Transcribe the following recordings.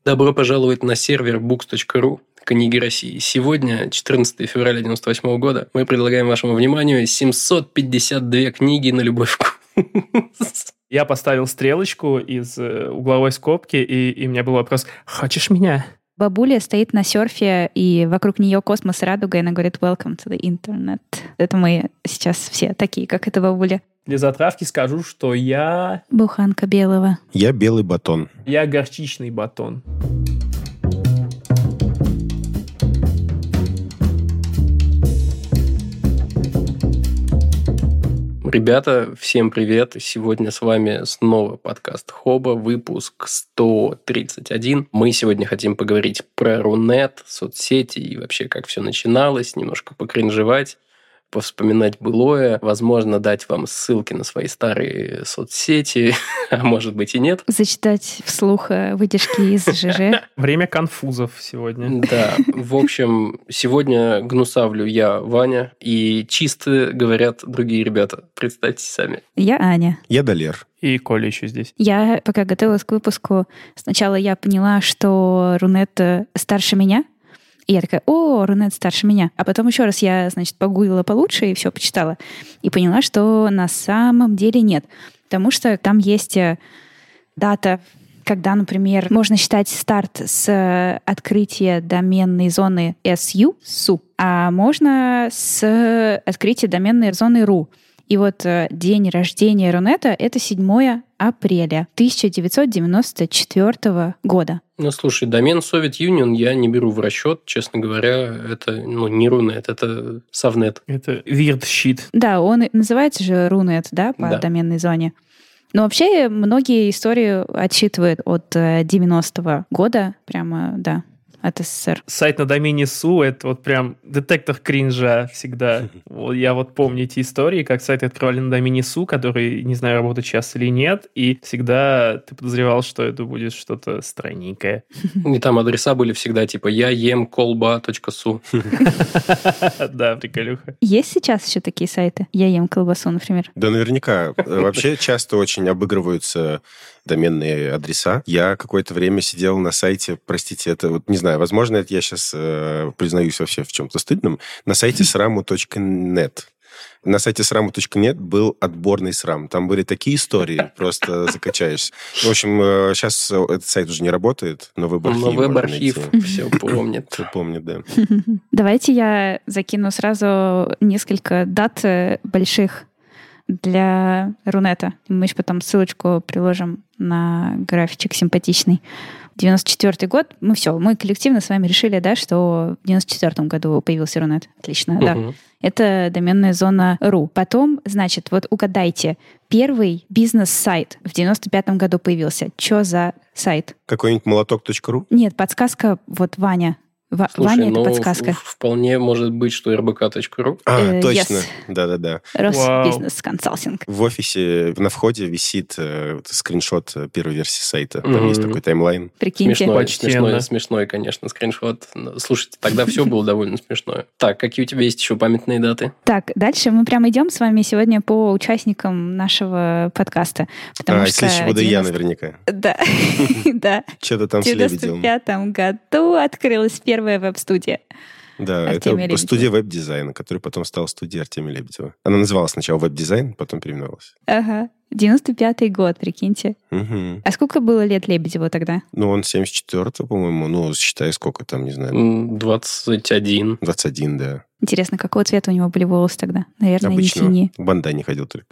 Добро пожаловать на сервер books.ru «Книги России». Сегодня, 14 февраля 1998 года, мы предлагаем вашему вниманию 752 книги на любой вкус. Я поставил стрелочку из угловой скобки, и у меня был вопрос: «Хочешь меня?» Бабуля стоит на серфе, и вокруг нее космос и радуга, и она говорит «Welcome to the internet». Это мы сейчас все такие, как эта бабуля. Для затравки скажу, что я... Буханка белого. Я белый батон. Я горчичный батон. Ребята, всем привет! Сегодня с вами снова подкаст Хоба, выпуск 131. Мы сегодня хотим поговорить про Рунет, соцсети и вообще как все начиналось, немножко покринжевать, повспоминать былое, возможно, дать вам ссылки на свои старые соцсети, а может быть и нет. Зачитать вслух выдержки из ЖЖ. Время конфузов сегодня. Да, в общем, сегодня гнусавлю я, Ваня, и чисто говорят другие ребята. Представьте сами. Я Аня. Я Далер. И Коля еще здесь. Я, пока готовилась к выпуску, сначала я поняла, что Рунет старше меня. И я такая: о, Рунет старше меня. А потом еще раз я, погуглила получше и все почитала. И поняла, что на самом деле нет. Потому что там есть дата, когда, например, можно считать старт с открытия доменной зоны SU, а можно с открытия доменной зоны RU. И вот день рождения Рунета — это 7 апреля 1994 года. Ну, слушай, домен Soviet Union я не беру в расчет, честно говоря. Это не Рунет, это Совнет. Это weird shit. Да, он называется же Рунет, да, по доменной зоне. Но вообще многие истории отсчитывают от 90-го года, прямо, да, от СССР. Сайт на домене СУ — это вот прям детектор кринжа всегда. Я вот помню эти истории, как сайты открывали на домене СУ, который, не знаю, работает сейчас или нет, и всегда ты подозревал, что это будет что-то странненькое. И там адреса были всегда типа «я ем колба.су». Да, приколюха. Есть сейчас еще такие сайты? Я ем колбасу, например. Да, наверняка. Вообще часто очень обыгрываются доменные адреса. Я какое-то время сидел на сайте, простите, это вот, не знаю, возможно, это я сейчас признаюсь вообще в чем-то стыдном, на сайте sramu.net. На сайте sramu.net был отборный SRAM. Там были такие истории, просто закачаешься. В общем, сейчас этот сайт уже не работает, но веб-архив все помнит. Все помнит, да. Давайте я закину сразу несколько дат больших для Рунета. Мы еще потом ссылочку приложим на графичек симпатичный. 94 год. Мы коллективно с вами решили, да, что в 94 году появился Рунет. Отлично, да. Это доменная зона .ru. Потом, вот угадайте, первый бизнес-сайт в 95 году появился. Что за сайт? Какой-нибудь молоток.ру? Нет, подсказка, вот Ваня. Слушай, Ваня, это подсказка. Вполне может быть, что rbk.ru. Точно. Yes. Да-да-да. Росбизнес-консалтинг. В офисе на входе висит скриншот первой версии сайта. Там есть такой таймлайн. Прикиньте. Смешной, конечно, скриншот. Слушайте, тогда все было довольно смешное. Так, какие у тебя есть еще памятные даты? Так, дальше мы прямо идем с вами сегодня по участникам нашего подкаста. Если еще буду я наверняка. Да. Что-то там с Лебедевым. В 1995 году открылась первая веб-студия. Да, Артемия это студия веб-дизайна, которая потом стала студией Артемия Лебедева. Она называлась сначала веб-дизайн, потом переименовалась. Ага. 95-й год, прикиньте. Угу. А сколько было лет Лебедеву тогда? Он 74-го, по-моему. Считай, сколько там, не знаю. 21. 21, да. Интересно, какого цвета у него были волосы тогда? Наверное, обычного. не синие. В бандане ходил только.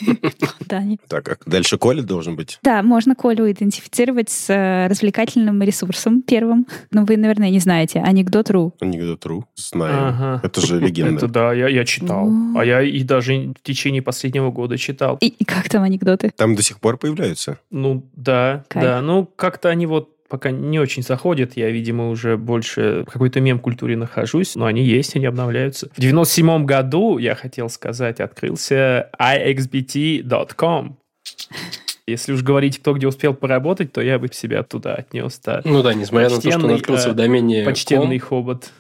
Так, а дальше Коля должен быть? Да, можно Колю идентифицировать с развлекательным ресурсом первым. Но вы, наверное, не знаете. Анекдот.ру. Анекдот.ру. Знаю. Это же легенда. Это да, я читал. А я и даже в течение последнего года читал. И как там анекдоты? Там до сих пор появляются? Да. Как-то они пока не очень заходят. Я, видимо, уже больше в какой-то мем-культуре нахожусь, но они есть, они обновляются. В 97 году, я хотел сказать, открылся ixbt.com. Если уж говорить, кто где успел поработать, то я бы себя туда отнес. Да. Несмотря на то, что он открылся в домене почтенный хобот.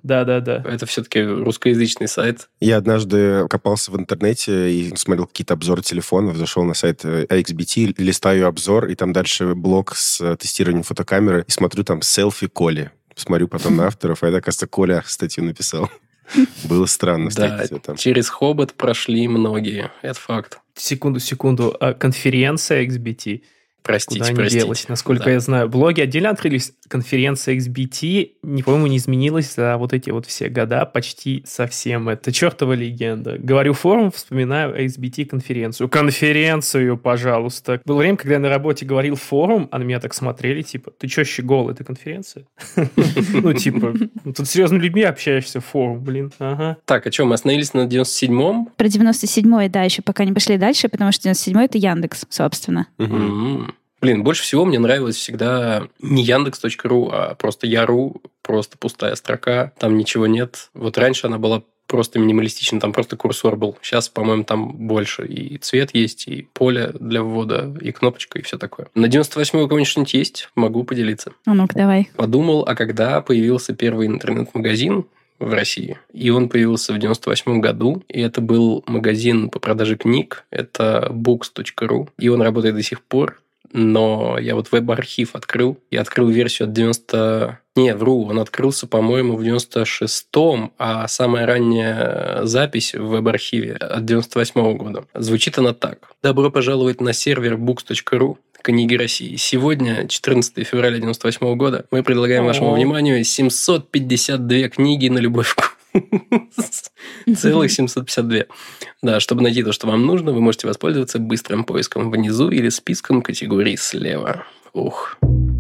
Да-да-да. Это все-таки русскоязычный сайт. Я однажды копался в интернете и смотрел какие-то обзоры телефонов, зашел на сайт AXBT, листаю обзор, и там дальше блог с тестированием фотокамеры, и смотрю там селфи Коли. Смотрю потом на авторов, а это, оказывается, Коля статью написал. Было странно встретить его там. Через Хобот прошли многие, это факт. Секунду. Конференция XBT. Простите. Делась? Насколько я знаю, блоги отдельно открылись. Конференция XBT, по-моему, не изменилась за вот эти вот все года почти совсем. Это чертова легенда. Говорю форум, вспоминаю XBT-конференцию. Конференцию, пожалуйста. Было время, когда я на работе говорил форум, а на меня так смотрели, типа, ты че, щегол, это конференция? Ну, типа, тут с серьезными людьми общаешься, форум, блин, ага. Так, а что, мы остановились на 97-м? Про 97-й, да, еще пока не пошли дальше, потому что 97-й — это Яндекс, собственно. Блин, больше всего мне нравилось всегда не Яндекс.ру, а просто Я.ру, просто пустая строка, там ничего нет. Вот раньше она была просто минималистична, там просто курсор был. Сейчас, по-моему, там больше и цвет есть, и поле для ввода, и кнопочка, и все такое. На 98-й у кого-нибудь что-нибудь есть? Могу поделиться. Ну-ка, давай. Подумал, а когда появился первый интернет-магазин в России. И он появился в 98 году. И это был магазин по продаже книг. Это books.ru. И он работает до сих пор. Но я вот веб-архив открыл. Я открыл версию от 90... Не, вру, он открылся, по-моему, в 96-м, а самая ранняя запись в веб-архиве от 98-го года. Звучит она так. Добро пожаловать на сервер books.ru. Книги России. Сегодня, 14 февраля 98 года, мы предлагаем вашему вниманию 752 книги на любой вкус. Целых 752. Да, чтобы найти то, что вам нужно, вы можете воспользоваться быстрым поиском внизу или списком категорий слева. Ух.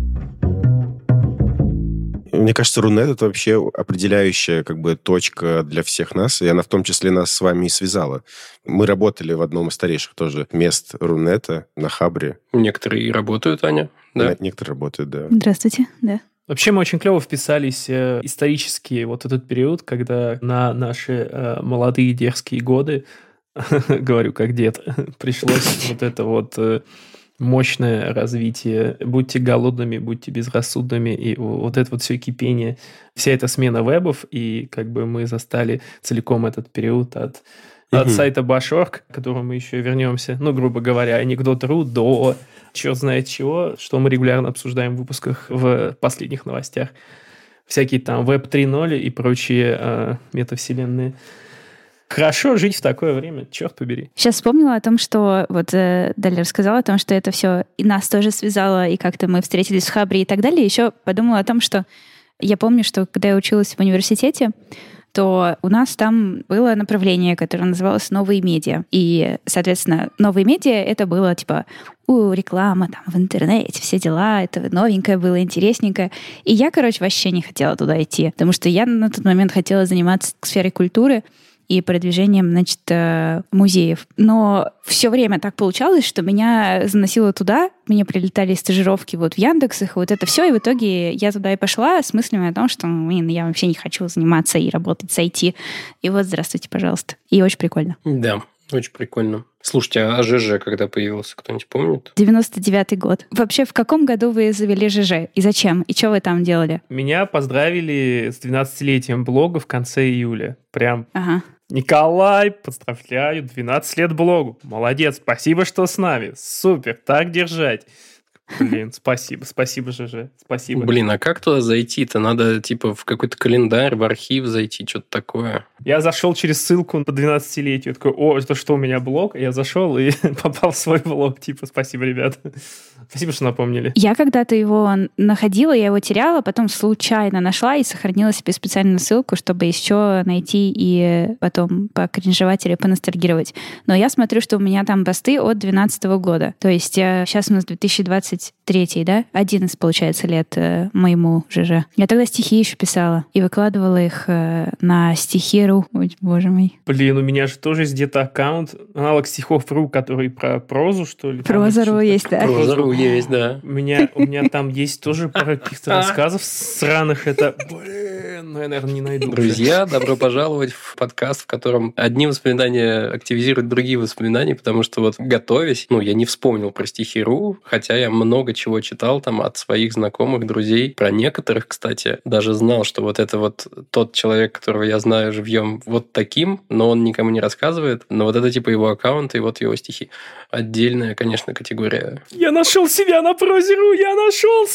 Мне кажется, Рунет — это вообще определяющая точка для всех нас, и она в том числе нас с вами и связала. Мы работали в одном из старейших тоже мест Рунета на Хабре. Некоторые работают, Аня. Да. Некоторые работают, да. Здравствуйте, да. Вообще мы очень клево вписались исторически вот этот период, когда на наши молодые дерзкие годы, говорю как дед, пришлось вот это вот... мощное развитие. Будьте голодными, будьте безрассудными. И вот это вот все кипение, вся эта смена вебов, и мы застали целиком этот период от сайта Bash.org, к которому мы еще вернемся, грубо говоря, анекдот.ру до черт знает чего, что мы регулярно обсуждаем в выпусках в последних новостях. Всякие там Web 3.0 и прочие метавселенные. Хорошо жить в такое время, черт побери. Сейчас вспомнила о том, что вот Даля рассказала о том, что это все и нас тоже связало, и как-то мы встретились в Хабре и так далее. Еще подумала о том, что я помню, что когда я училась в университете, то у нас там было направление, которое называлось «Новые медиа». И, соответственно, новые медиа — это было типа реклама там в интернете, все дела, это новенькое было, интересненькое. И я, вообще не хотела туда идти, потому что я на тот момент хотела заниматься сферой культуры и продвижением, музеев. Но все время так получалось, что меня заносило туда, мне прилетали стажировки в Яндексах, вот это все, и в итоге я туда и пошла с мыслями о том, что, я вообще не хочу заниматься и работать с IT. И вот, здравствуйте, пожалуйста. И очень прикольно. Да, очень прикольно. Слушайте, а ЖЖ когда появился, кто-нибудь помнит? 99-й год. Вообще, в каком году вы завели ЖЖ? И зачем? И что вы там делали? Меня поздравили с 12-летием блога в конце июля. Прям... Ага. Николай, поздравляю, 12 лет блогу. Молодец, спасибо, что с нами. Супер, так держать. Блин, спасибо, ЖЖ, спасибо. Блин, а как туда зайти-то? Надо, в какой-то календарь, в архив зайти, что-то такое. Я зашел через ссылку по 12-летию. Такой, это что, у меня блог? Я зашел и попал в свой блог. Спасибо, ребята. Спасибо, что напомнили. Я когда-то его находила, я его теряла, потом случайно нашла и сохранила себе специальную ссылку, чтобы еще найти и потом покринжевать или поностальгировать. Но я смотрю, что у меня там посты от 2012 года. То есть сейчас у нас 2023, да? 11, получается, лет моему ЖЖ. Я тогда стихи еще писала и выкладывала их на стихи.ру. Ой, боже мой. Блин, у меня же тоже есть где-то аккаунт, аналог стихов.ру, который про прозу, что ли? Проза.ру есть, да. Проза.ру есть, да. У меня там есть тоже пара каких-то рассказов сраных. Это, блин, я, наверное, не найду. Друзья, добро пожаловать в подкаст, в котором одни воспоминания активизируют другие воспоминания, потому что готовясь, я не вспомнил про стихи.ру, хотя я много чего читал там от своих знакомых, друзей. Про некоторых, кстати, даже знал, что вот это вот тот человек, которого я знаю живьем вот таким, но он никому не рассказывает. Но вот это типа его аккаунт и вот его стихи. Отдельная, конечно, категория. Я нашел себя на Прозеру! Я нашел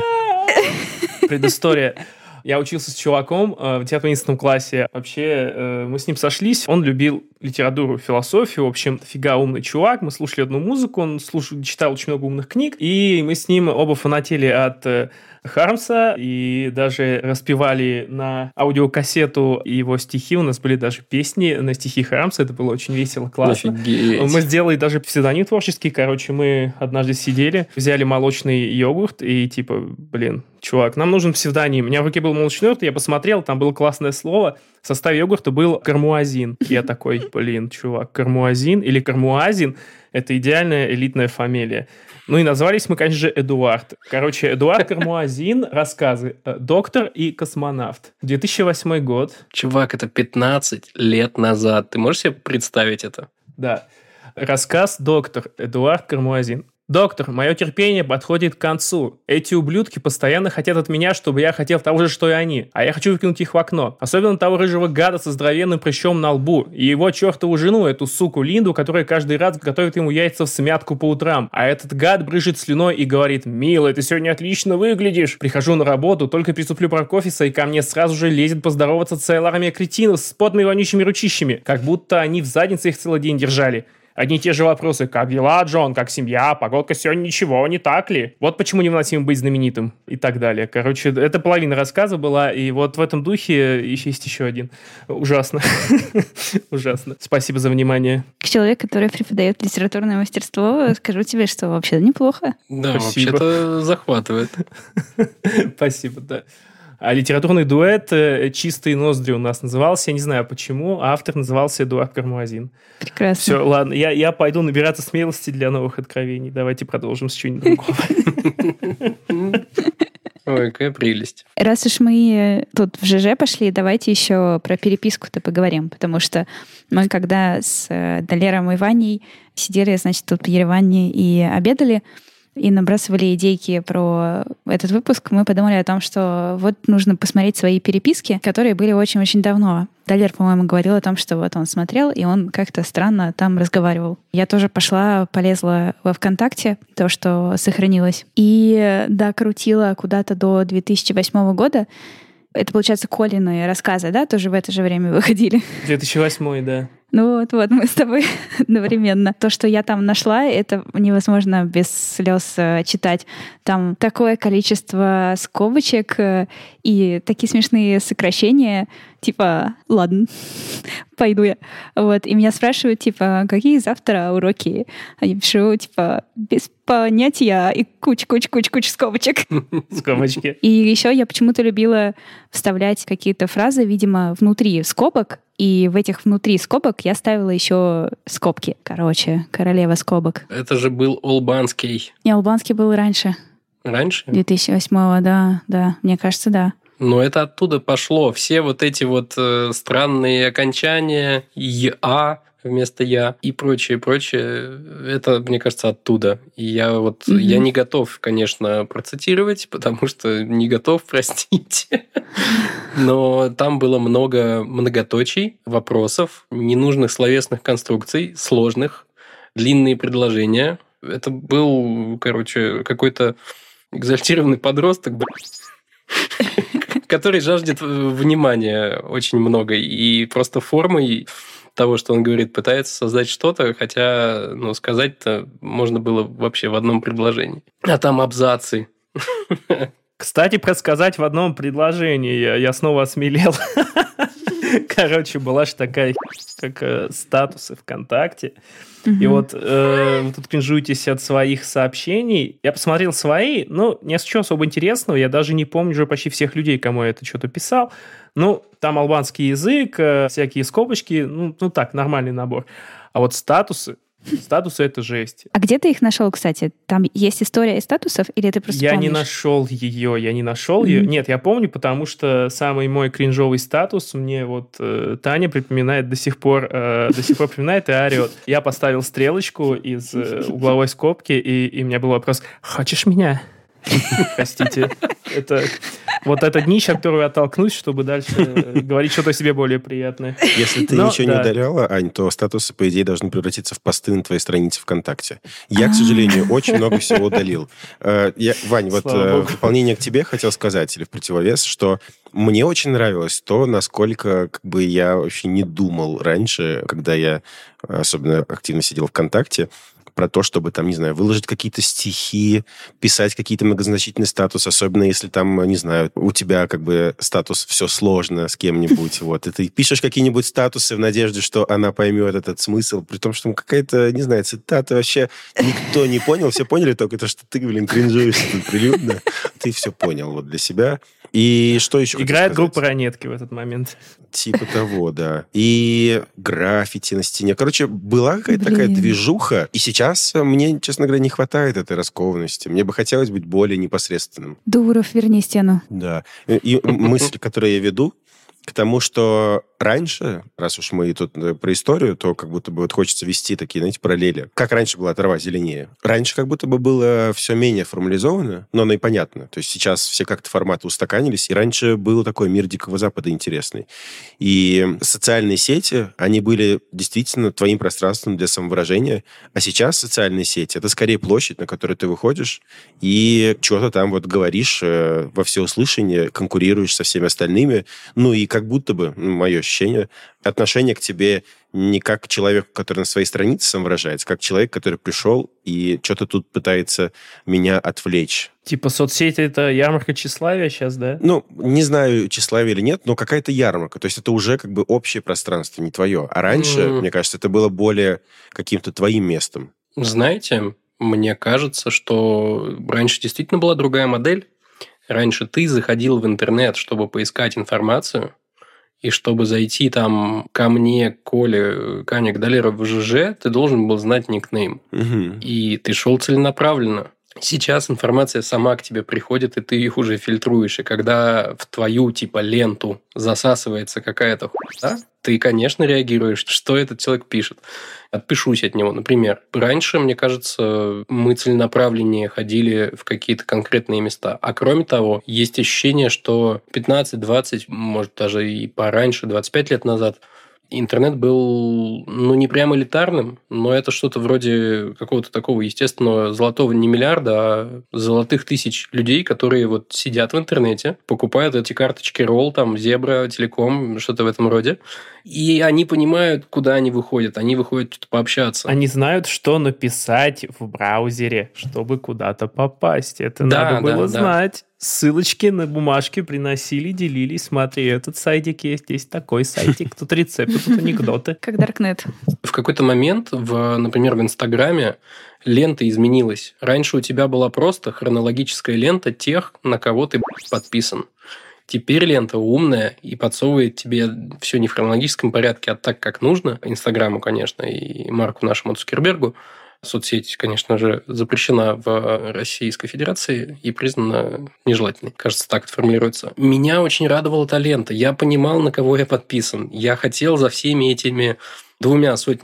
себя! Предыстория. Я учился с чуваком в 9-11 классе. Вообще, мы с ним сошлись. Он любил литературу, философию. В общем, дофига умный чувак. Мы слушали одну музыку, он читал очень много умных книг. И мы с ним оба фанатели от Хармса и даже распевали на аудиокассету его стихи. У нас были даже песни на стихи Хармса. Это было очень весело, классно. Офигеть. Мы сделали даже псевдоним творческий. Короче, мы однажды сидели, взяли молочный йогурт и типа, чувак, нам нужен псевдоним. У меня в руке был молочный йогурт, я посмотрел, там было классное слово. В составе йогурта был кармуазин. Я такой, чувак, кармуазин или кармуазин – это идеальная элитная фамилия. Ну и назвались мы, конечно же, Эдуард. Короче, Эдуард Кармуазин, рассказы «Доктор и космонавт». 2008 год. Чувак, это 15 лет назад. Ты можешь себе представить это? Да. Рассказ «Доктор» Эдуард Кармуазин. «Доктор, мое терпение подходит к концу. Эти ублюдки постоянно хотят от меня, чтобы я хотел того же, что и они. А я хочу выкинуть их в окно. Особенно того рыжего гада со здоровенным прыщом на лбу. И его чертову жену, эту суку Линду, которая каждый раз готовит ему яйца в смятку по утрам. А этот гад брызжет слюной и говорит: «Милая, ты сегодня отлично выглядишь». Прихожу на работу, только приступлю про кофеса, и ко мне сразу же лезет поздороваться целая армия кретинов с потными вонючими ручищами. Как будто они в заднице их целый день держали. Одни и те же вопросы. Как дела, Джон? Как семья? Погодка сегодня ничего, не так ли? Вот почему невыносимо быть знаменитым. И так далее. Короче, это половина рассказа была. И вот в этом духе есть еще один. Ужасно. Ужасно. Спасибо за внимание. Как человек, который преподает литературное мастерство, скажу тебе, что вообще неплохо. Да, вообще-то захватывает. Спасибо, да. А литературный дуэт «Чистые ноздри» у нас назывался. Я не знаю почему. А автор назывался Эдуард Кармуазин. Прекрасно. Все, ладно. Я пойду набираться смелости для новых откровений. Давайте продолжим с чего-нибудь другого. Ой, какая прелесть. Раз уж мы тут в ЖЖ пошли, давайте еще про переписку-то поговорим. Потому что мы когда с Далером и Ваней сидели, значит, тут в Ереване и обедали, и набрасывали идейки про этот выпуск, мы подумали о том, что вот нужно посмотреть свои переписки, которые были очень-очень давно. Далер, по-моему, говорил о том, что вот он смотрел, и он как-то странно там разговаривал. Я тоже полезла во ВКонтакте, то, что сохранилось. И докрутила куда-то до 2008 года. Это, получается, Колины рассказы, да, тоже в это же время выходили? 2008, да. Ну вот, мы с тобой одновременно. То, что я там нашла, это невозможно без слез читать. Там такое количество скобочек и такие смешные сокращения, типа, ладно, пойду я. Вот, и меня спрашивают, типа, какие завтра уроки? А я пишу, типа, без понятия и куча скобочек. Скобочки. И еще я почему-то любила вставлять какие-то фразы, видимо, внутри скобок, и в этих внутри скобок я ставила еще скобки. Короче, королева скобок. Это же был Олбанский. Не, Олбанский был раньше. Раньше? 2008-го, да. Мне кажется, да. Но это оттуда пошло. Все вот эти вот странные окончания, «я» вместо «я» и прочее, это, мне кажется, оттуда. И я я не готов, конечно, процитировать, потому что не готов, простите. Но там было много многоточий, вопросов, ненужных словесных конструкций, сложных, длинные предложения. Это был, какой-то экзальтированный подросток, который жаждет внимания очень много. И просто формой того, что он говорит, пытается создать что-то, хотя, сказать-то можно было вообще в одном предложении. А там абзацы. Кстати, про сказать в одном предложении. Я снова осмелел. Короче, была же такая, как статусы ВКонтакте. И вот вы тут кринжуетесь от своих сообщений. Я посмотрел свои, ничего особо интересного. Я даже не помню уже почти всех людей, кому я это что-то писал. Там албанский язык, всякие скобочки. Так, нормальный набор. А вот статусы, Статусы — это жесть. А где ты их нашел, кстати? Там есть история из статусов, или ты просто помнишь? Я не нашел ее. Нет, я помню, потому что самый мой кринжовый статус мне вот Таня припоминает до сих пор припоминает и орет. Я поставил стрелочку из угловой скобки, и у меня был вопрос: «Хочешь меня?» Простите. Это днище, от которого я оттолкнусь, чтобы дальше говорить что-то о себе более приятное. Если ты ничего не удаляла, Ань, то статусы, по идее, должны превратиться в посты на твоей странице ВКонтакте. Я, к сожалению, очень много всего удалил. Вань, вот в дополнение к тебе хотел сказать, или в противовес, что мне очень нравилось то, насколько я вообще не думал раньше, когда я особенно активно сидел ВКонтакте, про то, чтобы там, не знаю, выложить какие-то стихи, писать какие-то многозначительные статусы, особенно если там, не знаю, у тебя статус «все сложно» с кем-нибудь, вот, и ты пишешь какие-нибудь статусы в надежде, что она поймет этот смысл, при том, что какая-то, не знаю, цитата вообще никто не понял, все поняли только то, что ты, кринжуешь тут прилюдно, ты все понял вот для себя. И что еще играет группа «Ранетки» в этот момент. Типа того, да. И граффити на стене. Короче, была какая-то такая движуха. И сейчас мне, честно говоря, не хватает этой раскованности. Мне бы хотелось быть более непосредственным. Дуров, верни стену. Да. И мысль, которую я веду, к тому, что раньше, раз уж мы тут про историю, то как будто бы вот хочется вести такие, знаете, параллели. Как раньше была трава зеленее. Раньше как будто бы было все менее формализовано, но оно и понятно. То есть сейчас все как-то форматы устаканились, и раньше был такой мир Дикого Запада интересный. И социальные сети, они были действительно твоим пространством для самовыражения, а сейчас социальные сети — это скорее площадь, на которую ты выходишь и что-то там вот говоришь во всеуслышание, конкурируешь со всеми остальными, ну и как будто бы, мое ощущение, отношение к тебе не как к человеку, который на своей странице самовыражается, как человек, который пришел и что-то тут пытается меня отвлечь. Типа соцсети — это ярмарка тщеславия сейчас, да? Ну, не знаю, тщеславие или нет, но какая-то ярмарка. То есть это уже общее пространство, не твое. А раньше, мне кажется, это было более каким-то твоим местом. Знаете, мне кажется, что раньше действительно была другая модель. Раньше ты заходил в интернет, чтобы поискать информацию, и чтобы зайти там ко мне, Коле, Кане Гдалера в ЖЖ, ты должен был знать никнейм. Угу. И ты шел целенаправленно. Сейчас информация сама к тебе приходит, и ты их уже фильтруешь. И когда в твою ленту засасывается какая-то хуйня, ты, конечно, реагируешь, что этот человек пишет. Отпишусь от него, например. Раньше, мне кажется, мы целенаправленнее ходили в какие-то конкретные места. А кроме того, есть ощущение, что 15-20, может, даже и пораньше, 25 лет назад, интернет был, не прям элитарным, но это что-то вроде какого-то такого естественного золотого не миллиарда, а золотых тысяч людей, которые вот сидят в интернете, покупают эти карточки Ролл, там, Зебра, Телеком, что-то в этом роде, и они понимают, куда они выходят. Они выходят что-то пообщаться. Они знают, что написать в браузере, чтобы куда-то попасть. Это надо было знать. Ссылочки на бумажке приносили, делились. Смотри, этот сайтик есть такой сайтик. Тут рецепты, тут анекдоты. Как Даркнет. В какой-то момент, например, в Инстаграме лента изменилась. Раньше у тебя была просто хронологическая лента тех, на кого ты подписан. Теперь лента умная и подсовывает тебе все не в хронологическом порядке, а так, как нужно. Инстаграму, конечно, и Марку нашему Цукербергу. Соцсеть, конечно же, запрещена в Российской Федерации и признана нежелательной. Кажется, так это формулируется. Меня очень радовала эта лента. Я понимал, на кого я подписан. Я хотел за всеми этими 200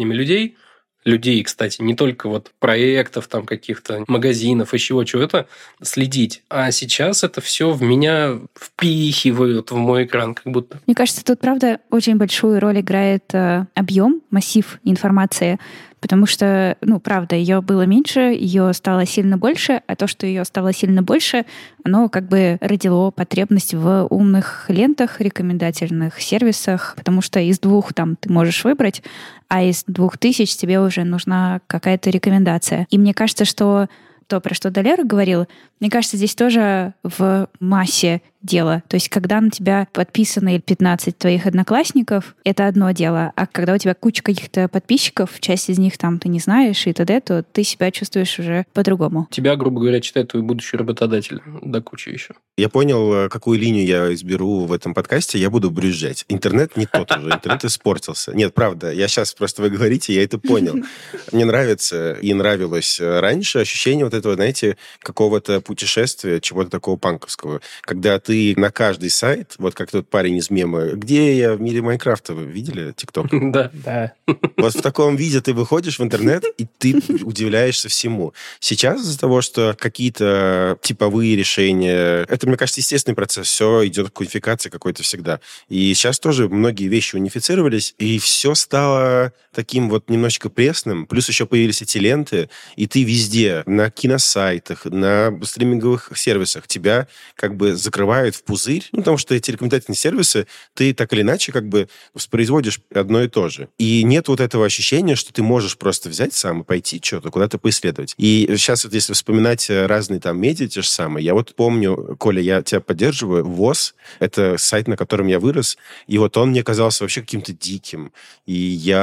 людей, кстати, не только проектов, там каких-то магазинов, еще чего-то, следить. А сейчас это все в меня впихивают в мой экран, как будто. Мне кажется, тут, правда, очень большую роль играет объем, массив информации, потому что, правда, ее было меньше, ее стало сильно больше, а то, что ее стало сильно больше, оно родило потребность в умных лентах, рекомендательных сервисах, потому что из 2 ты можешь выбрать, а из 2000 тебе уже нужна какая-то рекомендация. И мне кажется, что то, про что Далер говорил, Мне кажется, здесь тоже в массе дело. То есть, когда на тебя подписаны 15 твоих одноклассников, это одно дело. А когда у тебя куча каких-то подписчиков, часть из них там ты не знаешь и т.д., то ты себя чувствуешь уже по-другому. Тебя, грубо говоря, читает твой будущий работодатель. Да куча еще. Я понял, какую линию я изберу в этом подкасте. Я буду брюзжать. Интернет не тот уже. Интернет испортился. Нет, правда. Я сейчас просто вы говорите, я это понял. Мне нравится и нравилось раньше ощущение вот этого, знаете, какого-то путешествия, чего-то такого панковского. Когда ты на каждый сайт, вот как тот парень из мема, где я в мире Майнкрафта, вы видели ТикТок? Да. Вот в таком виде ты выходишь в интернет, и ты удивляешься всему. Сейчас из-за того, что какие-то типовые решения, это, мне кажется, естественный процесс, все идет к унификации какой-то всегда. И сейчас тоже многие вещи унифицировались, и все стало таким вот немножечко пресным, плюс еще появились эти ленты, и ты везде, на киносайтах, на стриминговых сервисах, тебя как бы закрывают в пузырь, потому что эти рекомендательные сервисы, ты так или иначе как бы воспроизводишь одно и то же. И нет вот этого ощущения, что ты можешь просто взять сам и пойти что-то, куда-то поисследовать. И сейчас вот если вспоминать разные там медиа те же самые, я вот помню, Коля, я тебя поддерживаю, ВОС, это сайт, на котором я вырос, и вот он мне казался вообще каким-то диким. И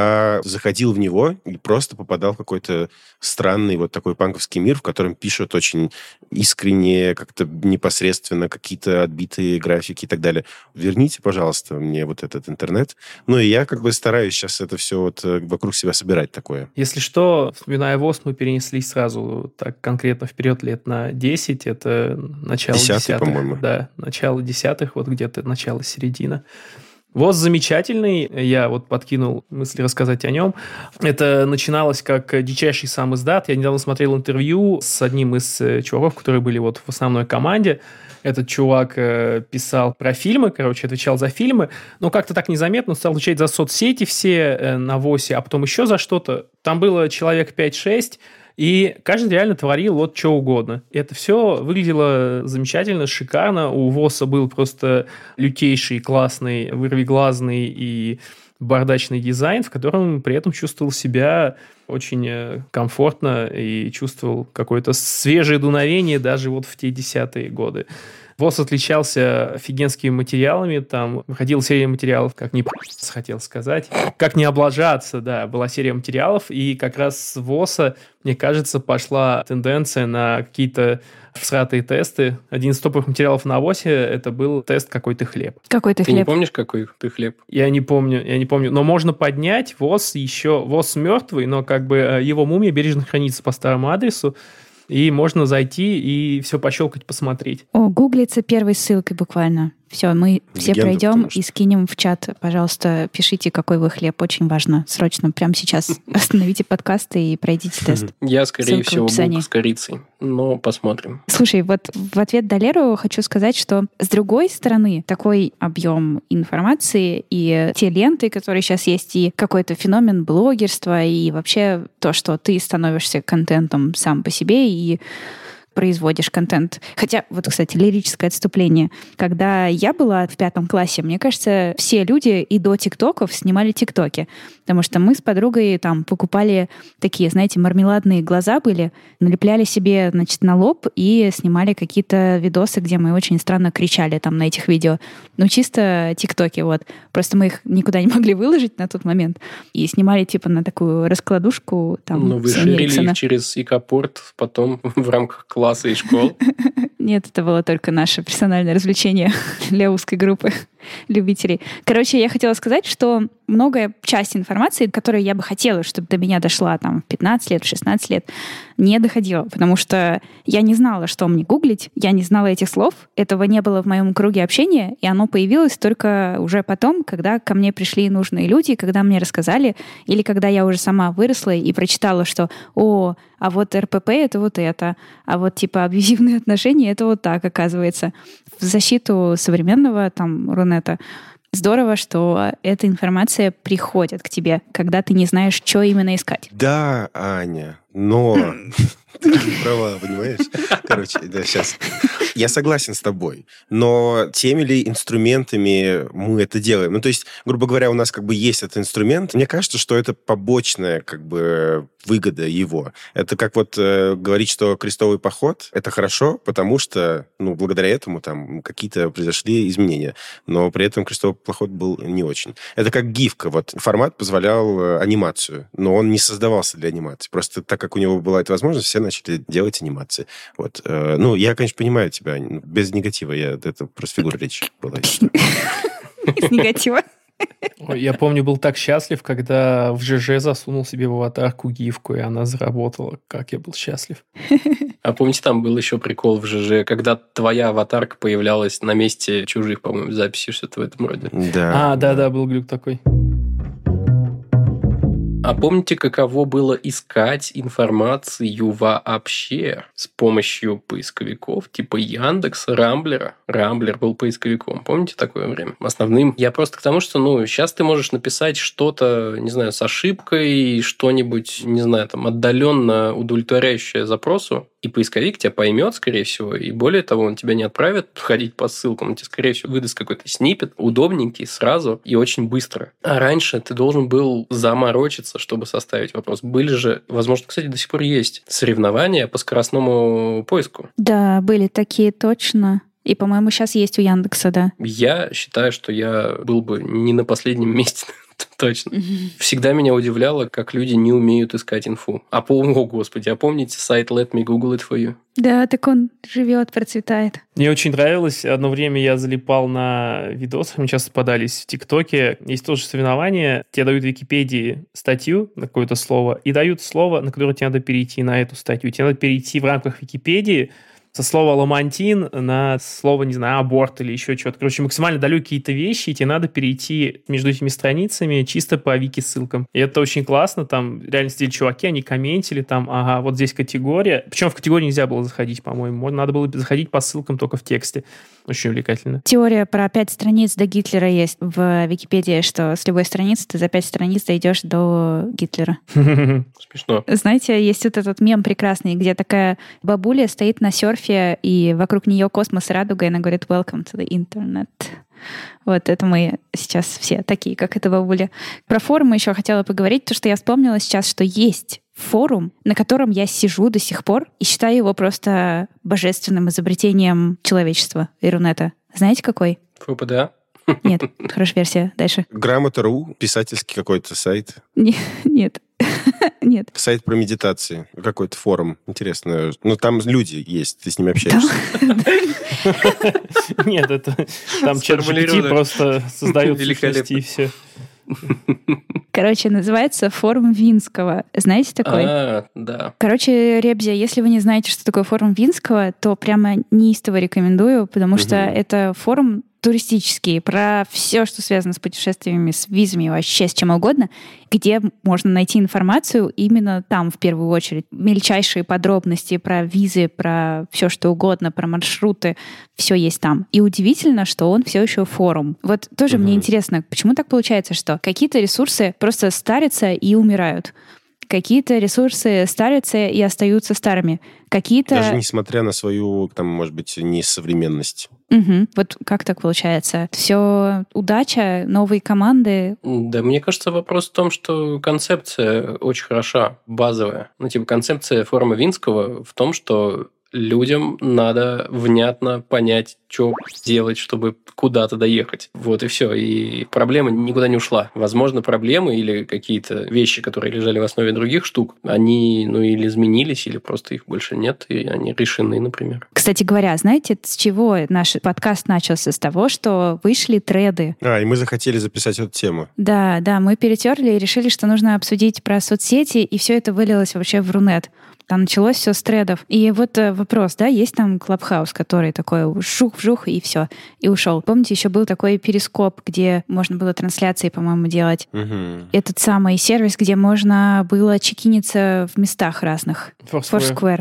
я заходил в него и просто попадал в какой-то странный вот такой панковский мир, в котором пишут очень искренне, как-то непосредственно какие-то отбитые графики и так далее. Верните, пожалуйста, мне вот этот интернет. Ну, и я как бы стараюсь сейчас это все вот вокруг себя собирать такое. Если что, вспоминая ВОС, мы перенеслись сразу так конкретно вперед лет на 10. Это начало 10-х. По-моему. Да, начало 10-х, вот где-то начало-середина. ВОС замечательный, я вот подкинул мысли рассказать о нем. Это начиналось как дичайший сам издат. Я недавно смотрел интервью с одним из чуваков, которые были вот в основной команде. Этот чувак писал про фильмы, отвечал за фильмы, но как-то так незаметно стал отвечать за соцсети все на ВОСе, а потом еще за что-то. Там было человек 5-6, и каждый реально творил вот что угодно. И это все выглядело замечательно, шикарно. У ВОСа был просто лютейший, классный, вырвиглазный и бардачный дизайн, в котором при этом чувствовал себя очень комфортно и чувствовал какое-то свежее дуновение даже вот в те 10-е годы. ВОС отличался офигенскими материалами, там выходила серия материалов, как не хотел сказать, как не облажаться, да, была серия материалов, и как раз с ВОСа, мне кажется, пошла тенденция на какие-то всратые тесты. Один из топовых материалов на ВОСе это был тест «Какой ты хлеб». Какой ты хлеб? Ты не помнишь, какой ты хлеб? Я не помню. Но можно поднять ВОС еще. ВОС мертвый, но как бы его мумия бережно хранится по старому адресу. И можно зайти и все пощелкать, посмотреть. Гуглится первой ссылкой буквально. Все, мы все пройдем и скинем в чат. Пожалуйста, пишите, какой вы хлеб. Очень важно. Срочно. Прямо сейчас остановите подкасты и пройдите тест. Я, скорее всего, буду с корицей. Но посмотрим. Слушай, вот в ответ Далеру хочу сказать, что с другой стороны, такой объем информации и те ленты, которые сейчас есть, и какой-то феномен блогерства, и вообще то, что ты становишься контентом сам по себе, и производишь контент. Хотя, вот, кстати, лирическое отступление. Когда я была в 5 классе, мне кажется, все люди и до тиктоков снимали тиктоки. Потому что мы с подругой там покупали такие, знаете, мармеладные глаза были, налепляли себе, значит, на лоб и снимали какие-то видосы, где мы очень странно кричали там на этих видео. Ну, чисто тиктоки, вот. Просто мы их никуда не могли выложить на тот момент. И снимали типа на такую раскладушку там. Ну, вы ширили их через икопорт потом в рамках класса и школ? Нет, это было только наше персональное развлечение для узкой группы любителей. Короче, я хотела сказать, что многая часть информации, которую я бы хотела, чтобы до меня дошла там в 15 лет, в 16 лет, не доходила, потому что я не знала, что мне гуглить, я не знала этих слов, этого не было в моем круге общения, и оно появилось только уже потом, когда ко мне пришли нужные люди, когда мне рассказали, или когда я уже сама выросла и прочитала, что а вот РПП — это вот это, а вот типа абьюзивные отношения — это вот так, оказывается. В защиту современного там Рунета здорово, что эта информация приходит к тебе, когда ты не знаешь, что именно искать. Да, Аня, но Ты не права, понимаешь? Короче, да, сейчас. Я согласен с тобой, но теми ли инструментами мы это делаем? Ну, то есть, грубо говоря, у нас как бы есть этот инструмент. Мне кажется, что это побочная как бы выгода его. Это как вот говорить, что крестовый поход — это хорошо, потому что, ну, благодаря этому там какие-то произошли изменения. Но при этом крестовый поход был не очень. Это как гифка. Вот формат позволял анимацию, но он не создавался для анимации. Просто так как у него была эта возможность, все начали делать анимации. Вот. Ну, я, конечно, понимаю тебя. Без негатива. Это просто фигура речи была. Без негатива. Ой, я помню, был так счастлив, когда в ЖЖ засунул себе в аватарку гифку, и она заработала. Как я был счастлив. А помните, там был еще прикол в ЖЖ, когда твоя аватарка появлялась на месте чужих, по-моему, записей, что-то в этом роде. Да. Да, был глюк такой. А помните, каково было искать информацию вообще с помощью поисковиков типа Яндекса, Рамблера? Рамблер был поисковиком. Помните такое время? Основным. Я просто к тому, что, сейчас ты можешь написать что-то, не знаю, с ошибкой, что-нибудь, не знаю, там, отдаленно удовлетворяющее запросу, и поисковик тебя поймет, скорее всего, и более того, он тебя не отправит ходить по ссылкам, он тебе, скорее всего, выдаст какой-то сниппет, удобненький, сразу и очень быстро. А раньше ты должен был заморочиться, чтобы составить вопрос. Были же, возможно, кстати, до сих пор есть соревнования по скоростному поиску. Да, были такие точно. И, по-моему, сейчас есть у Яндекса, да. Я считаю, что я был бы не на последнем месте. Точно. Всегда меня удивляло, как люди не умеют искать инфу. О, господи, а помните сайт Let Me Google It For You? Да, так он живет, процветает. Мне очень нравилось. Одно время я залипал на видосы, мы часто попадались в ТикТоке. Есть тоже соревнования. Тебе дают в Википедии статью на какое-то слово и дают слово, на которое тебе надо перейти на эту статью. Тебе надо перейти в рамках Википедии со слова «ламантин» на слово, не знаю, «аборт» или еще что-то. Короче, максимально далекие какие-то вещи, и тебе надо перейти между этими страницами чисто по вики-ссылкам. И это очень классно. Там реально сидели чуваки, они комментили, там, ага, вот здесь категория. Причем в категории нельзя было заходить, по-моему. Надо было заходить по ссылкам только в тексте. Очень увлекательно. Теория про 5 страниц до Гитлера есть в Википедии, что с любой страницы ты за 5 страниц дойдешь до Гитлера. Смешно. Знаете, есть вот этот мем прекрасный, где такая бабуля стоит на серфе, и вокруг нее космос и радуга, и она говорит «Welcome to the internet». Вот это мы сейчас все такие, как эта бабуля. Про форумы еще хотела поговорить, потому что я вспомнила сейчас, что есть форум, на котором я сижу до сих пор и считаю его просто божественным изобретением человечества и Рунета. Знаете, какой? ФПДА? Нет, хорошая версия. Дальше. Грамота.ру, писательский какой-то сайт. Нет. Нет. Сайт про медитации. Какой-то форум. Интересно. Ну, там люди есть, ты с ними общаешься. Нет, это там ChatGPT просто создает сущности и все. Короче, называется форум Винского. Знаете такой? Да. Короче, Ребзя, если вы не знаете, что такое форум Винского, то прямо неистово рекомендую, потому что это форум туристический, про все, что связано с путешествиями, с визами, вообще с чем угодно, где можно найти информацию именно там, в первую очередь. Мельчайшие подробности про визы, про все, что угодно, про маршруты, все есть там. И удивительно, что он все еще форум. Вот тоже мне интересно, почему так получается, что какие-то ресурсы просто старятся и умирают. Какие-то ресурсы старятся и остаются старыми. Какие-то... Даже несмотря на свою, там, может быть, несовременность. Вот как так получается? Все удача, новые команды. Да, мне кажется, вопрос в том, что концепция очень хороша, базовая. Концепция форума Винского в том, что людям надо внятно понять, что делать, чтобы куда-то доехать. Вот и все. И проблема никуда не ушла. Возможно, проблемы или какие-то вещи, которые лежали в основе других штук, они, или изменились, или просто их больше нет, и они решены, например. Кстати говоря, знаете, с чего наш подкаст начался? С того, что вышли треды. И мы захотели записать эту тему. Да, мы перетерли и решили, что нужно обсудить про соцсети, и все это вылилось вообще в Рунет. Там началось все с тредов. И вот вопрос, есть там Клабхаус, который такой вжух-вжух и все, и ушел. Помните, еще был такой Перископ, где можно было трансляции, по-моему, делать. Этот самый сервис, где можно было чекиниться в местах разных. Foursquare.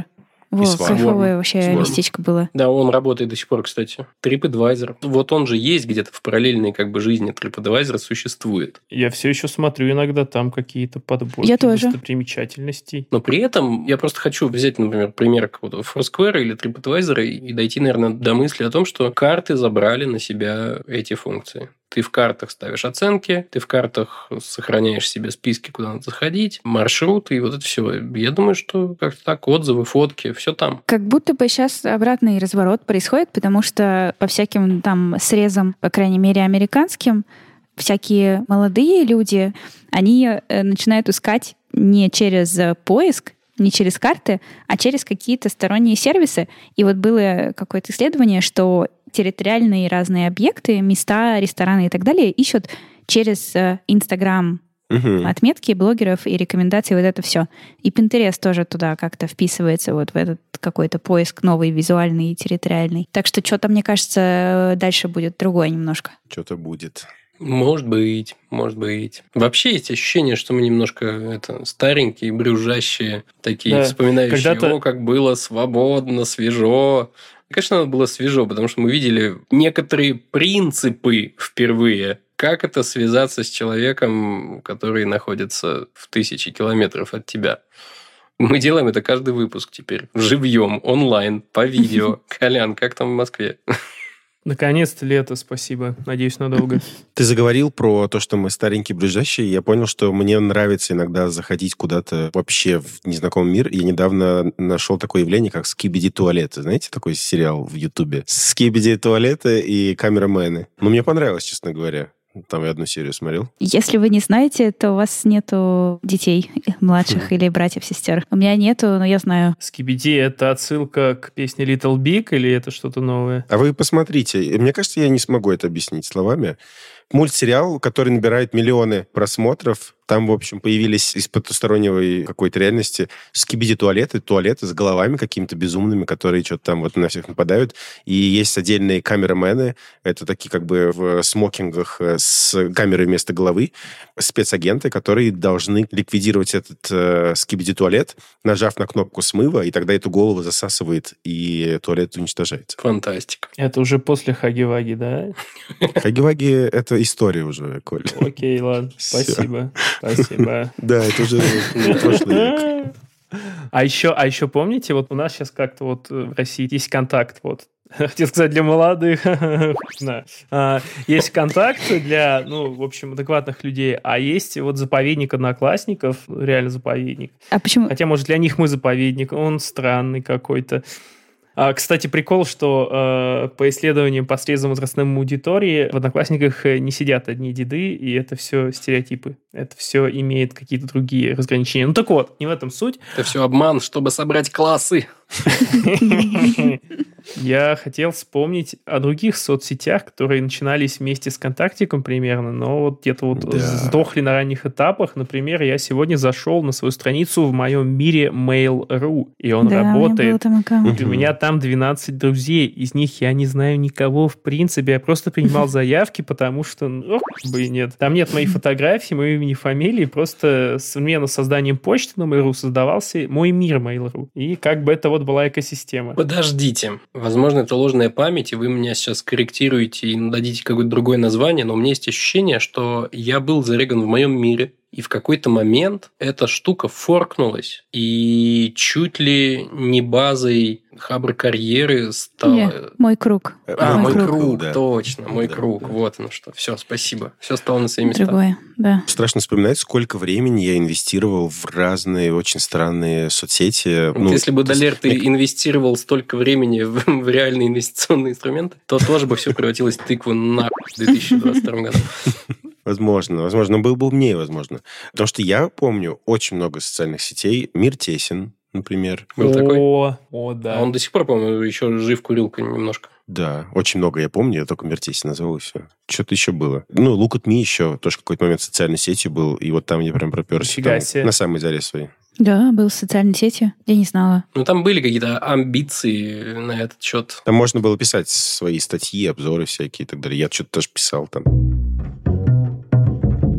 кайфовое вообще местечко было. Да, он работает до сих пор, кстати. TripAdvisor. Вот он же есть где-то в параллельной жизни. TripAdvisor существует. Я все еще смотрю иногда там какие-то подборки достопримечательностей. Но при этом я просто хочу взять, например, пример какого-то Foursquare или TripAdvisor и дойти, наверное, до мысли о том, что карты забрали на себя эти функции. Ты в картах ставишь оценки, ты в картах сохраняешь себе списки, куда надо заходить, маршруты и вот это все. Я думаю, что как-то так, отзывы, фотки, все там. Как будто бы сейчас обратный разворот происходит, потому что по всяким там срезам, по крайней мере, американским, всякие молодые люди, они начинают искать не через поиск, не через карты, а через какие-то сторонние сервисы. И вот было какое-то исследование, что территориальные разные объекты, места, рестораны и так далее ищут через Инстаграм отметки блогеров и рекомендации, вот это все. И Pinterest тоже туда как-то вписывается вот в этот какой-то поиск новый, визуальный и территориальный. Так что что-то, мне кажется, дальше будет другое немножко. Что-то будет. Может быть. Вообще есть ощущение, что мы немножко старенькие, брюзжащие, такие, вспоминающие, как было свободно, свежо. Конечно, надо было свежо, потому что мы видели некоторые принципы впервые. Как это связаться с человеком, который находится в 1000 километров от тебя? Мы делаем это каждый выпуск теперь. Живьем, онлайн, по видео. Колян, как там в Москве? Наконец-то лето, спасибо. Надеюсь, надолго. Ты заговорил про то, что мы старенькие, брюзжащие. Я понял, что мне нравится иногда заходить куда-то вообще в незнакомый мир. Я недавно нашел такое явление, как скибиди-туалеты. Знаете, такой сериал в Ютубе? Скибиди-туалеты и камерамены. Мне понравилось, честно говоря. Там я одну серию смотрел. Если вы не знаете, то у вас нету детей младших или братьев-сестер. У меня нету, но я знаю. Скибиди — это отсылка к песне Little Big или это что-то новое? А вы посмотрите. Мне кажется, я не смогу это объяснить словами. Мультсериал, который набирает миллионы просмотров. Там, в общем, появились из потусторонней какой-то реальности скибиди-туалеты, туалеты с головами какими-то безумными, которые что-то там вот на всех нападают. И есть отдельные камерамены. Это такие как бы в смокингах с камерой вместо головы. Спецагенты, которые должны ликвидировать этот скибиди-туалет, нажав на кнопку смыва, и тогда эту голову засасывает, и туалет уничтожается. Фантастика. Это уже после Хаги-Ваги, да? Хаги-Ваги — это история уже, Коль. Окей, ладно. Спасибо. Спасибо. Да, это уже прошлый век. А еще помните, вот у нас сейчас как-то вот в России есть контакт, вот. Хотел сказать, для молодых. Есть контакт для, в общем, адекватных людей, а есть вот заповедник Одноклассников, реально заповедник. А почему? Хотя, может, для них мы заповедник, он странный какой-то. Кстати, прикол, что по исследованиям по срезам возрастным аудитории в Одноклассниках не сидят одни деды, и это все стереотипы. Это все имеет какие-то другие разграничения. Ну так вот, не в этом суть. Это все обман, чтобы собрать классы. Я хотел вспомнить о других соцсетях, которые начинались вместе с ВКонтактиком примерно, но вот где-то вот сдохли на ранних этапах. Например, я сегодня зашел на свою страницу в моем мире Mail.ru, и он работает. И у меня там 12 друзей, из них я не знаю никого в принципе, я просто принимал заявки, потому что, нет. Там нет моей фотографии, моего имени, фамилии, просто совместно с созданием почты на Mail.ru создавался мой мир Mail.ru. И как бы это вот была экосистема. Подождите. Возможно, это ложная память, и вы меня сейчас корректируете и дадите какое-то другое название, но у меня есть ощущение, что я был зареган в моем мире, и в какой-то момент эта штука форкнулась, и чуть ли не базой Хабр-карьеры стала... Мой круг. Мой круг, да. Точно, мой круг. Вот оно что. Все, спасибо. Все стало на свои места. Другое, да. Страшно вспоминать, сколько времени я инвестировал в разные очень странные соцсети. Если бы, Далер, ты инвестировал столько времени в реальные инвестиционные инструменты, то тоже бы все превратилось в тыкву на 2022 году. Возможно. Но было бы умнее, возможно. Потому что я помню очень много социальных сетей. Мир тесен, например. Был такой? О, да. А он до сих пор, по-моему, еще жив, курилка немножко. Да, очень много я помню. Я только Мир тесен назвал, и все. Что-то еще было. Look at Me еще тоже в какой-то момент социальной сетью был. И вот там я прям проперся. На самой заре своей. Да, был в социальной сети. Я не знала. Там были какие-то амбиции на этот счет. Там можно было писать свои статьи, обзоры всякие и так далее. Я что-то тоже писал там.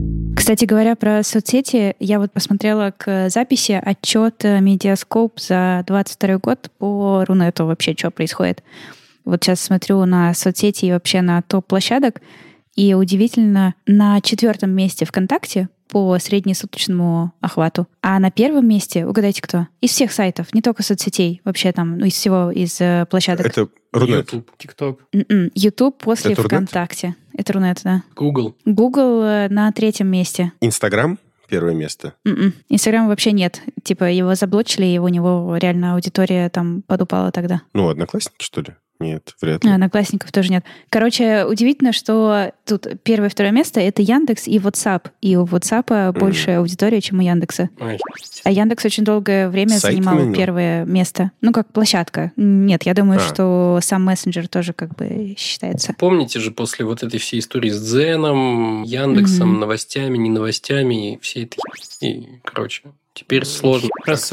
Кстати говоря, про соцсети, я вот посмотрела к записи отчет Media.Scope за 2022 год по Рунету вообще, что происходит. Вот сейчас смотрю на соцсети и вообще на топ-площадок, и удивительно, на 4-м месте ВКонтакте по среднесуточному охвату, а на 1-м месте, угадайте кто? Из всех сайтов, не только соцсетей, вообще там, из всего, из площадок. Это Рунет. YouTube, TikTok. YouTube после Это ВКонтакте. Это Рунет, да. Google. Google на 3-м месте. Инстаграм 1 место. Инстаграм вообще нет. Типа его заблочили, и у него реально аудитория там подупала тогда. Ну, Одноклассники, что ли? Нет, вряд ли. Одноклассников тоже нет. Короче, удивительно, что тут 1 и 2 место — это Яндекс и WhatsApp. И у WhatsApp больше аудитория, чем у Яндекса. А Яндекс очень долгое время занимал 1 место. Ну, как площадка. Нет, я думаю, что сам мессенджер тоже как бы считается. Помните же, после вот этой всей истории с Дзеном, Яндексом, новостями, не новостями, и всей этой... И, короче... Теперь сложно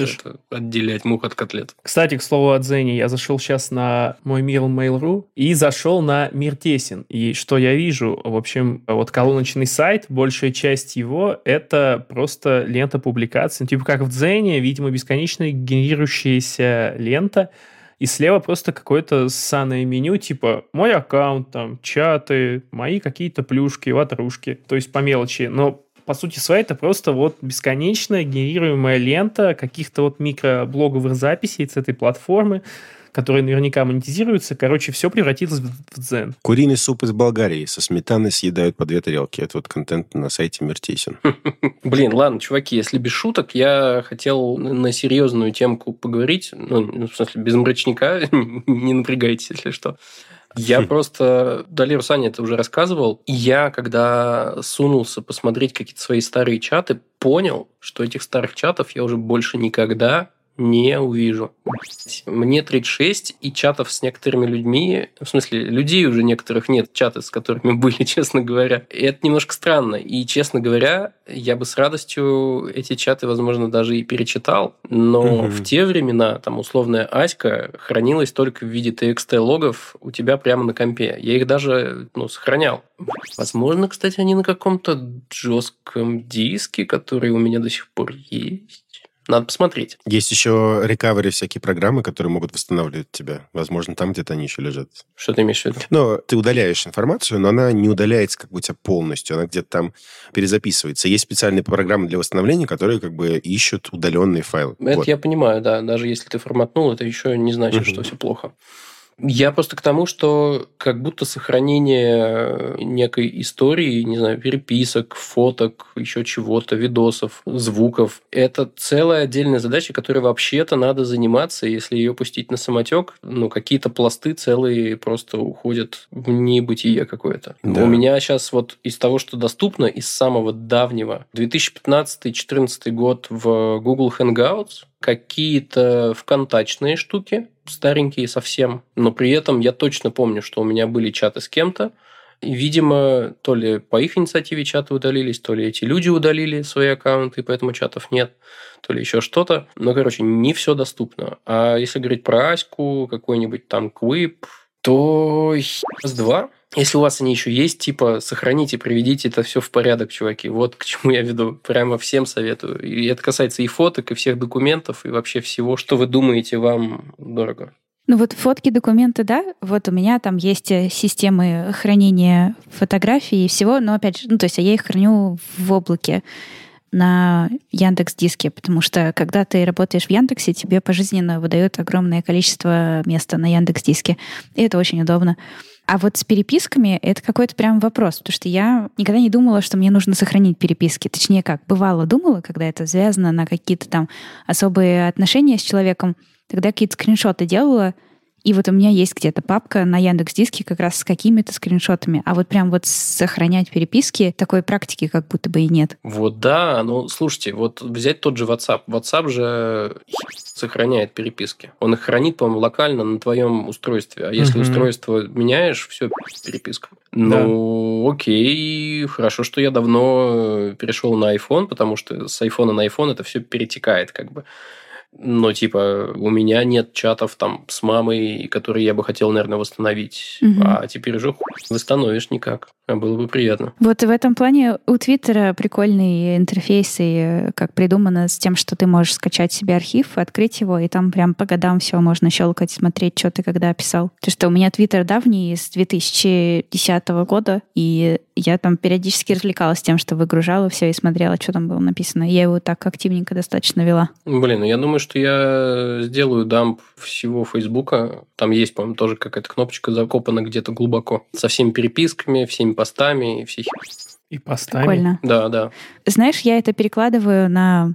отделять мух от котлет. Кстати, к слову о Дзене, я зашел сейчас на мой мир Mail.ru и зашел на Мир Тесен. И что я вижу? В общем, вот колоночный сайт, большая часть его — это просто лента публикаций. Типа как в Дзене, видимо, бесконечно генерирующаяся лента. И слева просто какое-то ссаное меню, типа мой аккаунт, там, чаты, мои какие-то плюшки, ватрушки. То есть по мелочи. Но по сути своей, это просто вот бесконечная генерируемая лента каких-то вот микроблоговых записей с этой платформы, которые наверняка монетизируются. Короче, все превратилось в дзен. Куриный суп из Болгарии со сметаной съедают по 2 тарелки. Это вот контент на сайте Мир Тесен. Блин, ладно, чуваки, если без шуток, я хотел на серьезную темку поговорить. Ну, в смысле, без мрачника, не напрягайтесь, если что. Я просто... Далее Русаня это уже рассказывал. И я, когда сунулся посмотреть какие-то свои старые чаты, понял, что этих старых чатов я уже больше никогда не увижу. Мне 36, и чатов с некоторыми людьми, в смысле, людей уже некоторых нет, чаты, с которыми были, честно говоря. И это немножко странно. И, честно говоря, я бы с радостью эти чаты, возможно, даже и перечитал, но в те времена там условная Аська хранилась только в виде TXT-логов у тебя прямо на компе. Я их даже сохранял. Возможно, кстати, они на каком-то жестком диске, который у меня до сих пор есть. Надо посмотреть. Есть еще recovery всякие программы, которые могут восстанавливать тебя. Возможно, там где-то они еще лежат. Что ты имеешь в виду? Ну, ты удаляешь информацию, но она не удаляется как бы у тебя полностью. Она где-то там перезаписывается. Есть специальные программы для восстановления, которые как бы ищут удаленные файлы. Это вот. Я понимаю, да. Даже если ты форматнул, это еще не значит, что все плохо. Я просто к тому, что как будто сохранение некой истории, не знаю, переписок, фоток, еще чего-то, видосов, звуков, это целая отдельная задача, которой вообще-то надо заниматься, если ее пустить на самотек, какие-то пласты целые просто уходят в небытие какое-то. Да. У меня сейчас вот из того, что доступно, из самого давнего, 2015-2014 год в Google Hangouts, какие-то вконтачные штуки, старенькие совсем, но при этом я точно помню, что у меня были чаты с кем-то, и, видимо, то ли по их инициативе чаты удалились, то ли эти люди удалили свои аккаунты, и поэтому чатов нет, то ли еще что-то. Но, короче, не все доступно. А если говорить про Аську, какой-нибудь там Quip, то с 2. Если у вас они еще есть, типа, сохраните, приведите это все в порядок, чуваки. Вот к чему я веду. Прямо всем советую. И это касается и фоток, и всех документов, и вообще всего, что вы думаете, вам дорого. Ну вот фотки, документы, да. Вот у меня там есть системы хранения фотографий и всего, но опять же, то есть я их храню в облаке на Яндекс.Диске, потому что когда ты работаешь в Яндексе, тебе пожизненно выдают огромное количество места на Яндекс.Диске, и это очень удобно. А вот с переписками это какой-то прям вопрос, потому что я никогда не думала, что мне нужно сохранить переписки. Точнее, как, бывало думала, когда это завязано на какие-то там особые отношения с человеком, тогда какие-то скриншоты делала, и вот у меня есть где-то папка на Яндекс.Диске как раз с какими-то скриншотами. А вот прям вот сохранять переписки, такой практики как будто бы и нет. Вот да, слушайте, вот взять тот же WhatsApp. WhatsApp же сохраняет переписки. Он их хранит, по-моему, локально на твоем устройстве. А если устройство меняешь, все, переписка. Окей, хорошо, что я давно перешел на iPhone, потому что с iPhone на iPhone это все перетекает как бы. Но, у меня нет чатов там с мамой, которые я бы хотел, наверное, восстановить. А теперь уже восстановишь никак. Было бы приятно. Вот в этом плане у Твиттера прикольный интерфейс, и как придумано с тем, что ты можешь скачать себе архив, открыть его, и там прям по годам все можно щелкать, смотреть, что ты когда писал. То, что у меня Твиттер давний, с 2010 года, и я там периодически развлекалась тем, что выгружала все и смотрела, что там было написано. Я его так активненько достаточно вела. Блин, я думаю, что я сделаю дамп всего Фейсбука. Там есть, по-моему, тоже какая-то кнопочка закопана где-то глубоко. Со всеми переписками, всеми постами и всей. И постами. Прикольно. Да. Знаешь, я это перекладываю на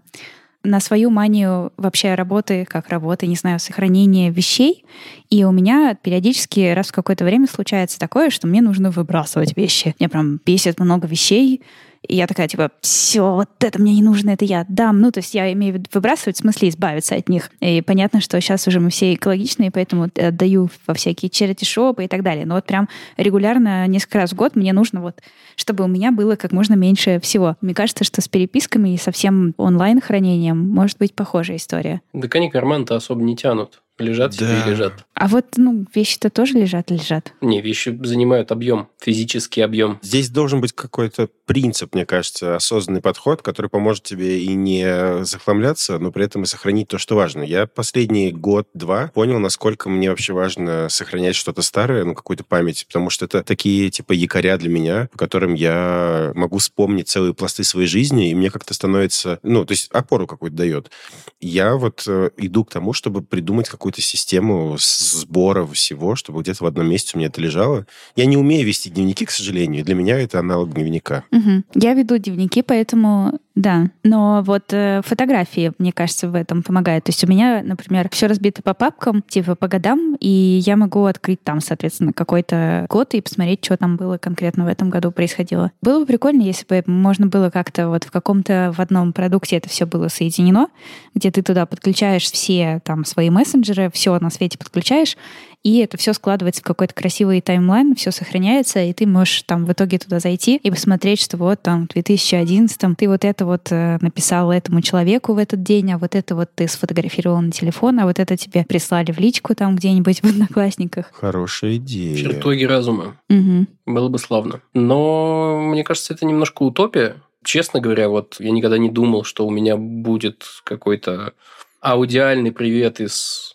свою манию вообще работы, не знаю, сохранения вещей. И у меня периодически раз в какое-то время случается такое, что мне нужно выбрасывать вещи. Меня прям бесит много вещей. И я такая, типа, все, вот это мне не нужно, это я отдам. Ну, то есть я имею в виду выбрасывать, в смысле избавиться от них. И понятно, что сейчас уже мы все экологичные, поэтому отдаю во всякие charity-шопы и так далее. Но вот прям регулярно, несколько раз в год мне нужно вот, чтобы у меня было как можно меньше всего. Мне кажется, что с переписками и со всем онлайн-хранением может быть похожая история. Так они карман-то особо не тянут. Лежат себе и лежат. А вот, вещи-то тоже лежат. Не, вещи занимают объем, физический объем. Здесь должен быть какой-то принцип, мне кажется, осознанный подход, который поможет тебе и не захламляться, но при этом и сохранить то, что важно. Я последний год-два понял, насколько мне вообще важно сохранять что-то старое, какую-то память, потому что это такие, типа, якоря для меня, по которым я могу вспомнить целые пласты своей жизни, и мне как-то становится, то есть опору какую-то дает. Я вот иду к тому, чтобы придумать какую-то систему сбора всего, чтобы где-то в одном месте у меня это лежало. Я не умею вести дневники, к сожалению. Для меня это аналог дневника. Угу. Я веду дневники, поэтому да. Но вот фотографии, мне кажется, в этом помогают. То есть у меня, например, все разбито по папкам, типа по годам, и я могу открыть там, соответственно, какой-то год и посмотреть, что там было конкретно в этом году происходило. Было бы прикольно, если бы можно было как-то вот в одном продукте это все было соединено, где ты туда подключаешь все там свои мессенджеры, все на свете подключаешь, и это все складывается в какой-то красивый таймлайн, все сохраняется, и ты можешь там в итоге туда зайти и посмотреть, что вот там в 2011 ты вот это вот написал этому человеку в этот день, а вот это вот ты сфотографировал на телефон, а вот это тебе прислали в личку там где-нибудь в Одноклассниках. Хорошая идея. Чертоги разума. Угу. Было бы славно. Но мне кажется, это немножко утопия. Честно говоря, вот я никогда не думал, что у меня будет какой-то аудиальный привет из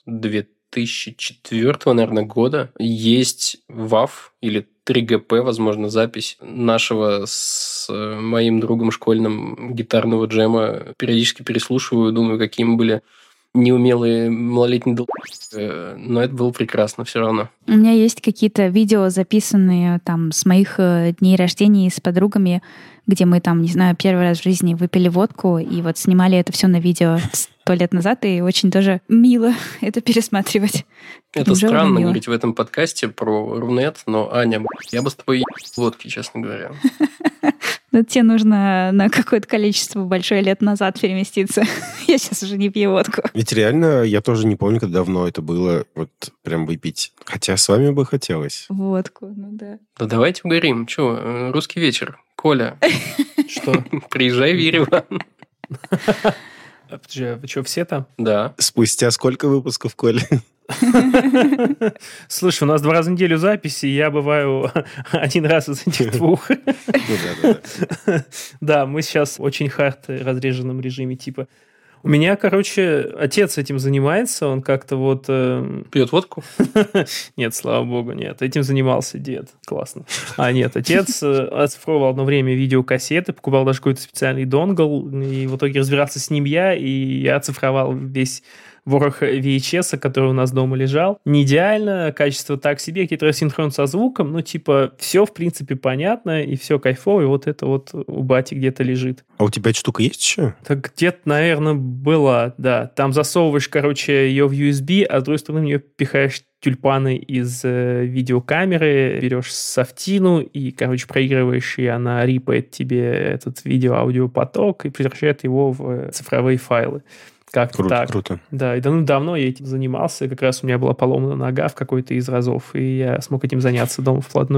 2004, наверное, года. Есть WAV или 3GP, возможно, запись нашего с моим другом школьным гитарного джема. Периодически переслушиваю, думаю, какие мы были неумелые малолетние но это было прекрасно все равно. У меня есть какие-то видео, записанные там с моих дней рождения с подругами, где мы там, не знаю, первый раз в жизни выпили водку, и вот снимали это все на видео 100 лет назад, и очень тоже мило это пересматривать. Это странно говорить в этом подкасте про Рунет, но, Аня, я бы с тобой водки, честно говоря. Но тебе нужно на какое-то количество большое лет назад переместиться. Я сейчас уже не пью водку. Ведь реально, я тоже не помню, как давно это было, вот прям выпить. Хотя с вами бы хотелось. Водку, да. Да давайте угорим. Чего? Русский вечер. Коля. Что? Приезжай в Ереван. Вы что, все там? Да. Спустя сколько выпусков, Коля? Слушай, у нас 2 раза в неделю записи, я бываю 1 раз из этих 2. Да, мы сейчас очень хард разреженном режиме, типа. У меня, отец этим занимается, он как-то вот... Пьет водку? Нет, слава богу, нет. Этим занимался дед. Классно. Нет, отец оцифровал одно время видеокассеты, покупал даже какой-то специальный донгл, и в итоге разбирался с ним я, и я оцифровал весь ворох VHS, который у нас дома лежал. Не идеально, качество так себе, какие-то синхрон со звуком, все, в принципе, понятно, и все кайфово, и вот это вот у бати где-то лежит. А у тебя эта штука есть еще? Так где-то, наверное, была, да. Там засовываешь, ее в USB, а с другой стороны в нее пихаешь тюльпаны из видеокамеры, берешь софтину и, проигрываешь, и она рипает тебе этот видео-аудиопоток и превращает его в цифровые файлы. Как-то круто, так. Круто. Да, и давно я этим занимался. Как раз у меня была поломана нога в какой-то из разов, и я смог этим заняться дома вплотную.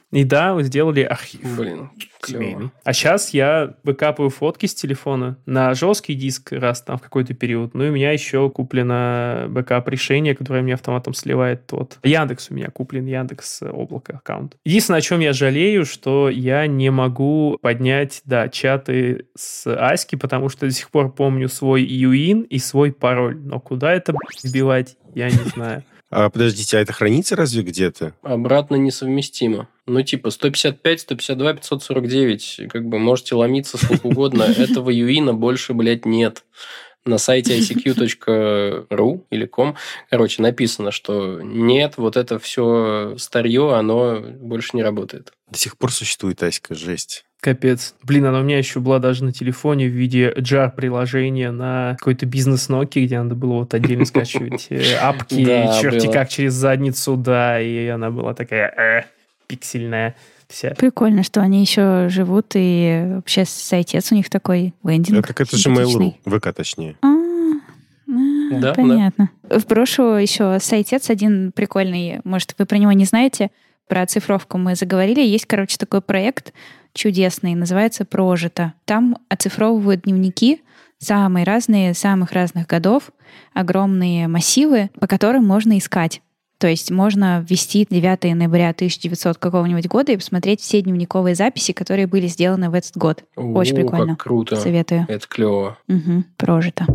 И да, вы сделали архив. Блин, клево. А сейчас я выкапываю фотки с телефона на жесткий диск раз там в какой-то период. Ну и у меня еще куплено бэкап-решение, которое мне автоматом сливает тот. Яндекс у меня куплен, Яндекс облако аккаунт. Единственное, о чем я жалею, что я не могу поднять, чаты с Аськи, потому что до сих пор помню свой юин и свой пароль. Но куда это вбивать, я не знаю. А подождите, а это хранится разве где-то? Обратно несовместимо. 155, 152, 549. Как бы можете ломиться сколько угодно. Этого юина больше, нет. На сайте icq.ru или .com, написано, что нет, вот это все старье, оно больше не работает. До сих пор существует Аська, жесть. Капец. Блин, она у меня еще была даже на телефоне в виде jar-приложения на какой-то бизнес Nokia, где надо было отдельно скачивать апки, черти как через задницу, и она была такая пиксельная вся. Прикольно, что они еще живут, и вообще сайтец у них такой лендинг. Так это же Mail.ru, ВК точнее. Да, понятно. Да. В прошлом еще сайтец один прикольный, может, вы про него не знаете, про оцифровку мы заговорили. Есть, такой проект чудесный, называется «Прожито». Там оцифровывают дневники самые разные, самых разных годов, огромные массивы, по которым можно искать. То есть можно ввести 9 ноября 1900 какого-нибудь года и посмотреть все дневниковые записи, которые были сделаны в этот год. Очень прикольно. Как круто. Советую. Это клево. Угу, «Прожито».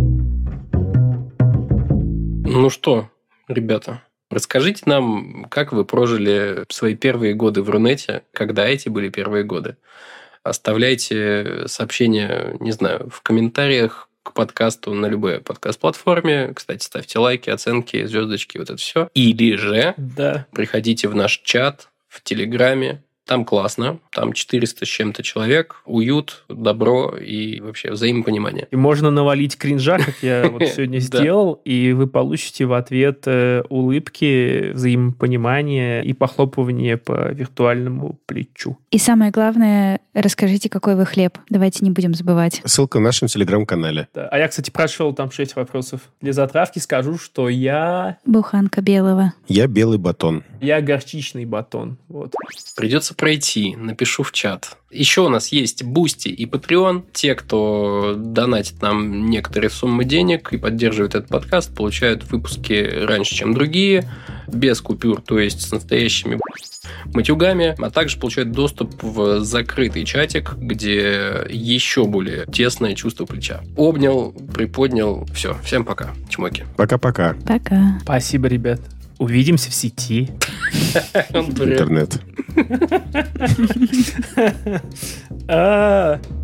Ну что, ребята, расскажите нам, как вы прожили свои первые годы в Рунете, когда эти были первые годы. Оставляйте сообщения, не знаю, в комментариях к подкасту на любой подкаст-платформе. Кстати, ставьте лайки, оценки, звездочки, вот это все. Или же приходите в наш чат в Телеграме. Там классно, там 400 с чем-то человек, уют, добро и вообще взаимопонимание. И можно навалить кринжа, как я вот сегодня сделал, и вы получите в ответ улыбки, взаимопонимание и похлопывание по виртуальному плечу. И самое главное, расскажите, какой вы хлеб. Давайте не будем забывать. Ссылка в нашем Телеграм-канале. Да. А я, кстати, прошел там 6 вопросов. Для затравки скажу, что я... Буханка белого. Я белый батон. Я горчичный батон. Вот. Придется пройти, напишу в чат. Еще у нас есть Boosty и Patreon. Те, кто донатит нам некоторые суммы денег и поддерживает этот подкаст, получают выпуски раньше, чем другие, без купюр, то есть с настоящими матюгами, а также получают доступ в закрытый чатик, где еще более тесное чувство плеча. Обнял, приподнял. Все, всем пока. Чмоки. Пока-пока. Пока. Спасибо, ребят. Увидимся в сети. Интернет.